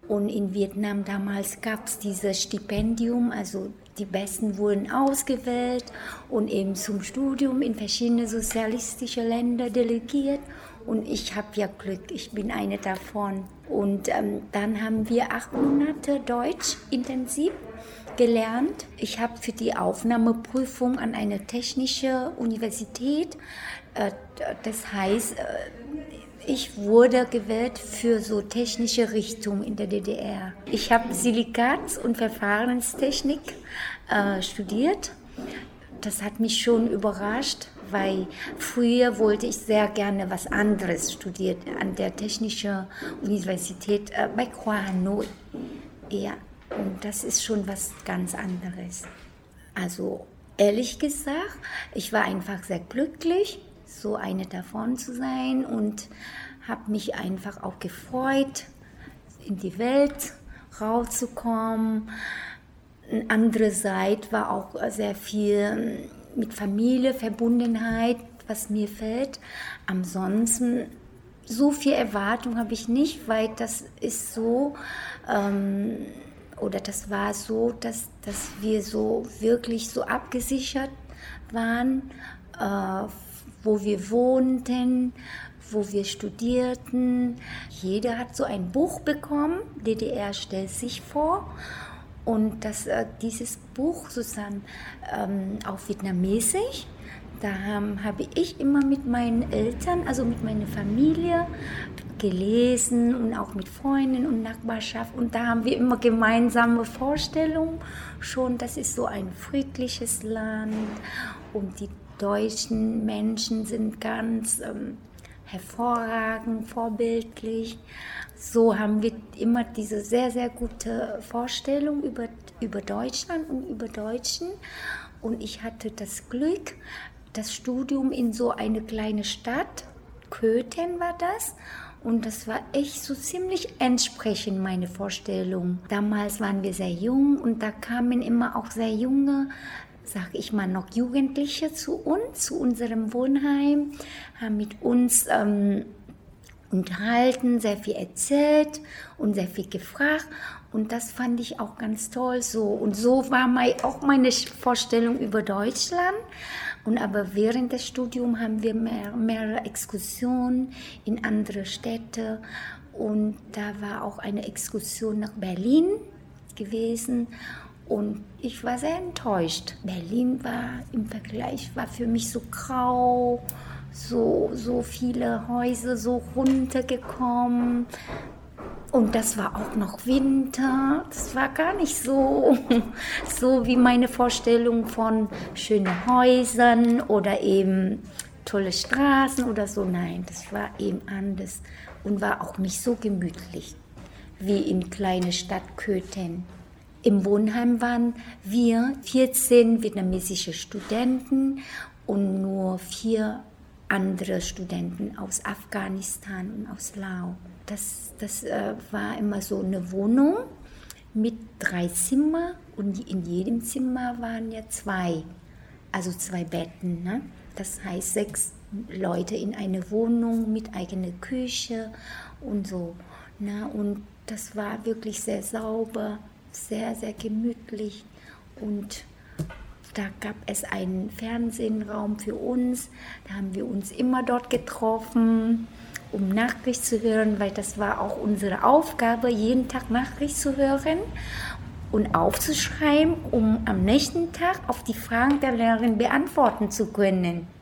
Und in Vietnam damals gab es dieses Stipendium, also die Besten wurden ausgewählt und eben zum Studium in verschiedene sozialistische Länder delegiert. Und ich habe ja Glück, ich bin eine davon. Und dann haben wir 8 Monate Deutsch intensiv gelernt. Ich habe für die Aufnahmeprüfung an eine technische Universität, das heißt, ich wurde gewählt für so technische Richtung in der DDR. Ich habe Silikats- und Verfahrenstechnik studiert. Das hat mich schon überrascht, weil früher wollte ich sehr gerne was anderes studieren an der Technischen Universität Bách Khoa Hanoi. Ja, und das ist schon was ganz anderes. Also ehrlich gesagt, ich war einfach sehr glücklich, so eine davon zu sein und habe mich einfach auch gefreut, in die Welt rauszukommen. Eine andere Seite war auch sehr viel mit Familie, Verbundenheit, was mir fehlt. Ansonsten so viel Erwartung habe ich nicht, weil das ist so, oder das war so, dass wir so wirklich so abgesichert waren, wo wir wohnten, wo wir studierten. Jeder hat so ein Buch bekommen, DDR stellt sich vor. Und dieses Buch sozusagen auf Vietnamesisch, da habe ich immer mit meinen Eltern, also mit meiner Familie gelesen und auch mit Freunden und Nachbarschaft. Und da haben wir immer gemeinsame Vorstellungen schon, das ist so ein friedliches Land und die deutschen Menschen sind ganz hervorragend, vorbildlich. So haben wir immer diese sehr, sehr gute Vorstellung über Deutschland und über Deutschen. Und ich hatte das Glück, das Studium in so eine kleine Stadt, Köthen war das. Und das war echt so ziemlich entsprechend meine Vorstellung. Damals waren wir sehr jung und da kamen immer auch sehr junge, sag ich mal, noch Jugendliche zu uns, zu unserem Wohnheim, haben mit uns unterhalten, sehr viel erzählt und sehr viel gefragt. Und das fand ich auch ganz toll so. Und so war auch meine Vorstellung über Deutschland. Und aber während des Studiums haben wir mehrere Exkursionen in andere Städte. Und da war auch eine Exkursion nach Berlin gewesen. Und ich war sehr enttäuscht. Berlin war für mich so grau, so viele Häuser so runtergekommen. Und das war auch noch Winter. Das war gar nicht so wie meine Vorstellung von schönen Häusern oder eben tolle Straßen oder so. Nein, das war eben anders und war auch nicht so gemütlich wie in kleine Stadt Köthen. Im Wohnheim waren wir 14 vietnamesische Studenten und nur 4 andere Studenten aus Afghanistan und aus Laos. Das war immer so eine Wohnung mit 3 Zimmern und in jedem Zimmer waren ja 2 Betten. Ne? Das heißt 6 Leute in einer Wohnung mit eigener Küche und so. Ne? Und das war wirklich sehr sauber, sehr, sehr gemütlich und da gab es einen Fernsehraum für uns, da haben wir uns immer dort getroffen, um Nachricht zu hören, weil das war auch unsere Aufgabe, jeden Tag Nachricht zu hören und aufzuschreiben, um am nächsten Tag auf die Fragen der Lehrerin beantworten zu können.